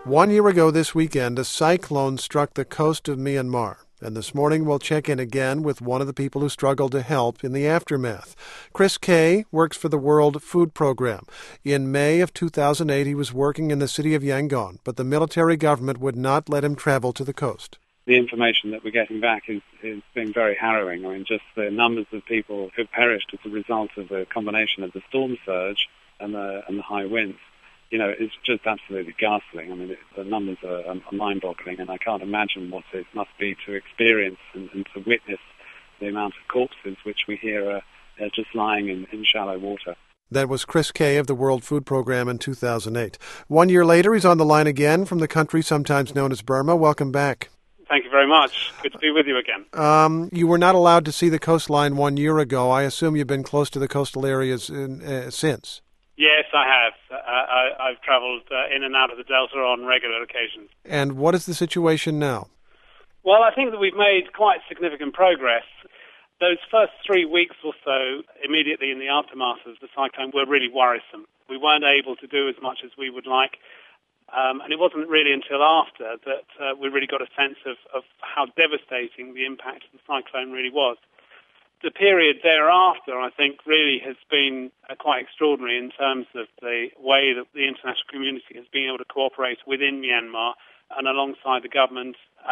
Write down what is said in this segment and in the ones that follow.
1 year ago this weekend, a cyclone struck the coast of Myanmar. And this morning we'll check in again with one of the people who struggled to help in the aftermath. Chris Kay works for the World Food Program. In May of 2008, he was working in the city of Yangon, but the military government would not let him travel to the coast. The information that we're getting back is being very harrowing. I mean, just the numbers of people who perished as a result of the combination of the storm surge and the high winds. You know, it's just absolutely ghastly. I mean, the numbers are mind-boggling, and I can't imagine what it must be to experience and to witness the amount of corpses which we hear are just lying in shallow water. That was Chris Kay of the World Food Program in 2008. 1 year later, he's on the line again from the country sometimes known as Burma. Welcome back. Thank you very much. Good to be with you again. You were not allowed to see the coastline 1 year ago. I assume you've been close to the coastal areas since. Yes, I have. I've travelled in and out of the Delta on regular occasions. And what is the situation now? Well, I think that we've made quite significant progress. Those first 3 weeks or so, immediately in the aftermath of the cyclone, were really worrisome. We weren't able to do as much as we would like. And it wasn't really until after that we really got a sense of how devastating the impact of the cyclone really was. The period thereafter, I think, really has been quite extraordinary in terms of the way that the international community has been able to cooperate within Myanmar and alongside the government.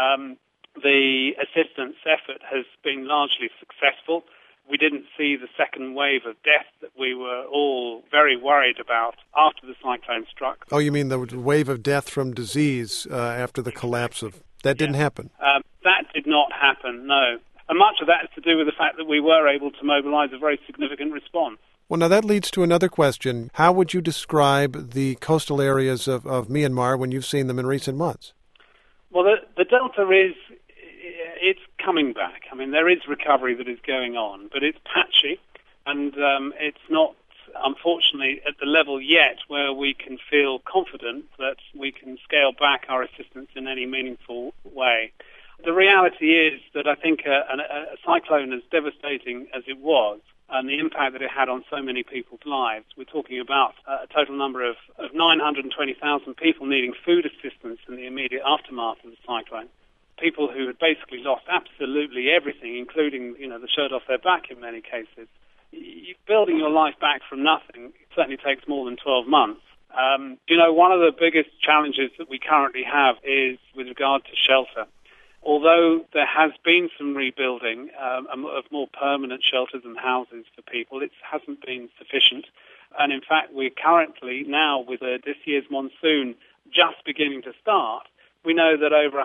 The assistance effort has been largely successful. We didn't see the second wave of death that we were all very worried about after the cyclone struck. Oh, you mean the wave of death from disease after the collapse of... That didn't happen? That did not happen, no. And much of that is to do with the fact that we were able to mobilize a very significant response. Well, now that leads to another question. How would you describe the coastal areas of Myanmar when you've seen them in recent months? Well, the Delta it's coming back. I mean, there is recovery that is going on, but it's patchy, and it's not, unfortunately, at the level yet where we can feel confident that we can scale back our assistance in any meaningful way. The reality is that I think a cyclone as devastating as it was, and the impact that it had on so many people's lives, we're talking about a total number of 920,000 people needing food assistance in the immediate aftermath of the cyclone. People who had basically lost absolutely everything, including, the shirt off their back in many cases. Building your life back from nothing certainly takes more than 12 months. One of the biggest challenges that we currently have is with regard to shelter. Although there has been some rebuilding of more permanent shelters and houses for people, it hasn't been sufficient. And in fact, we're currently now, with this year's monsoon just beginning to start, we know that over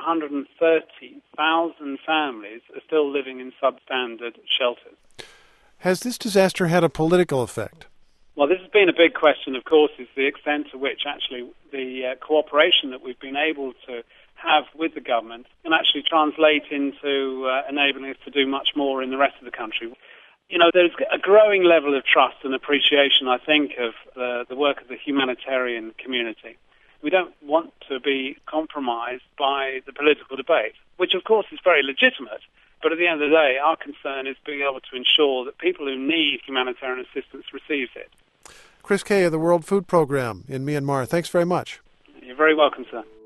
130,000 families are still living in substandard shelters. Has this disaster had a political effect? Well, this has been a big question, of course, is the extent to which actually the cooperation that we've been able to have with the government can actually translate into enabling us to do much more in the rest of the country. There's a growing level of trust and appreciation, I think, of the work of the humanitarian community. We don't want to be compromised by the political debate, which of course is very legitimate. But at the end of the day, our concern is being able to ensure that people who need humanitarian assistance receive it. Chris Kay of the World Food Program in Myanmar. Thanks very much. You're very welcome, sir.